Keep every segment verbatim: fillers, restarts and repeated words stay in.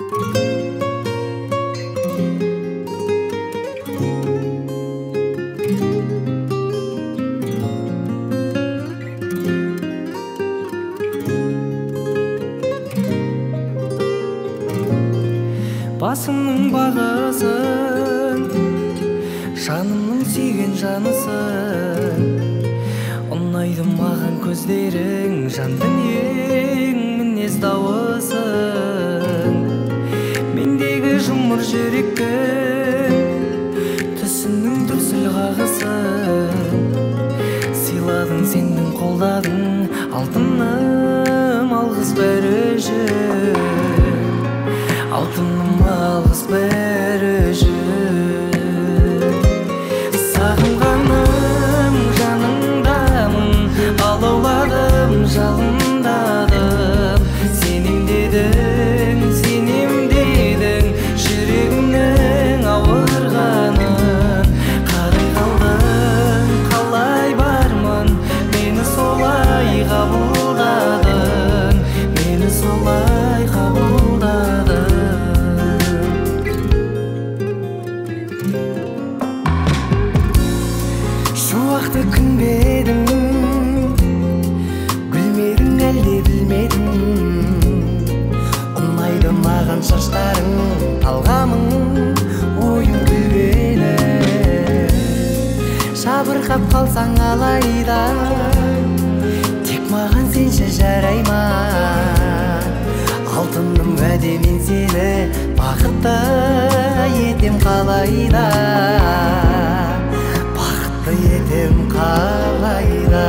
Басымның бағасын, жанымның сүйген жанысың. Ұнайды маған көздерің, жан дүниең, мінез дауысың. Мендегі жұмыр жүреккің, түсінің дүрсіл қағысын. Сыйладың сенің қолдадың, алтыным алғыс бәрі үшін. Алтыным алғыс бәрі үшін. Сағынғаным жаныңдамын, алауладым, жалындадым. Сенем дедің, сенем дедің, жүрегімнің ауырғанын. Қалай қалдың, қалай бармын, мені солай қабылдадың, мені солай қабылдадың. Шуақты күнбедің, гүлмедің әлде білмедің. Ұнайды маған шаштарың, талғамың, ойың күлгені. Жабырқап қалсаң алайда, тек маған сенші жарай ма? Алтыным уәдемен сені бақытты етем қалайда, етем қалайда.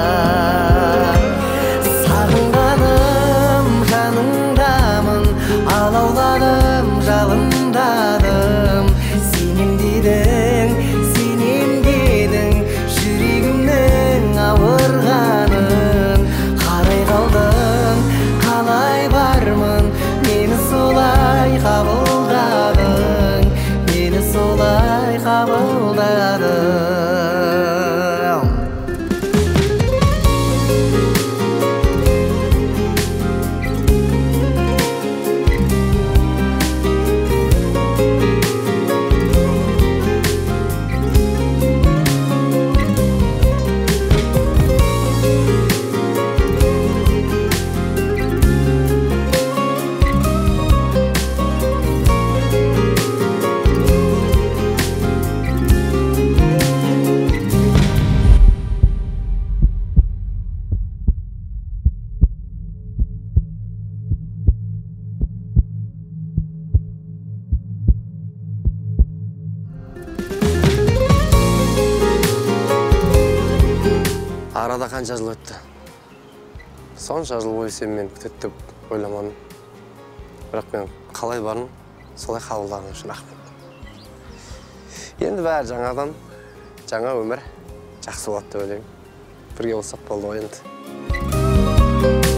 Сағынғаным жаныңдамын, алауладым, жалындадым. Сенем дедің, сенем дедің, жүрегімнің ауырғанын. Қалай қалдым, қалай бармын, мені солай қабылдадың, мені солай қабылдадың. Арада қанша жыл өтті. Сонша жыл бойы сен мені күтеді деп ойламадым. Бірақ мен қалай бармын, солай қабылдағаның үшін рахмет. Енді бәрі жаңадан, жаңа өмір жақсы болады деп ойлаймын. Бірге болсақ болды ғой енді.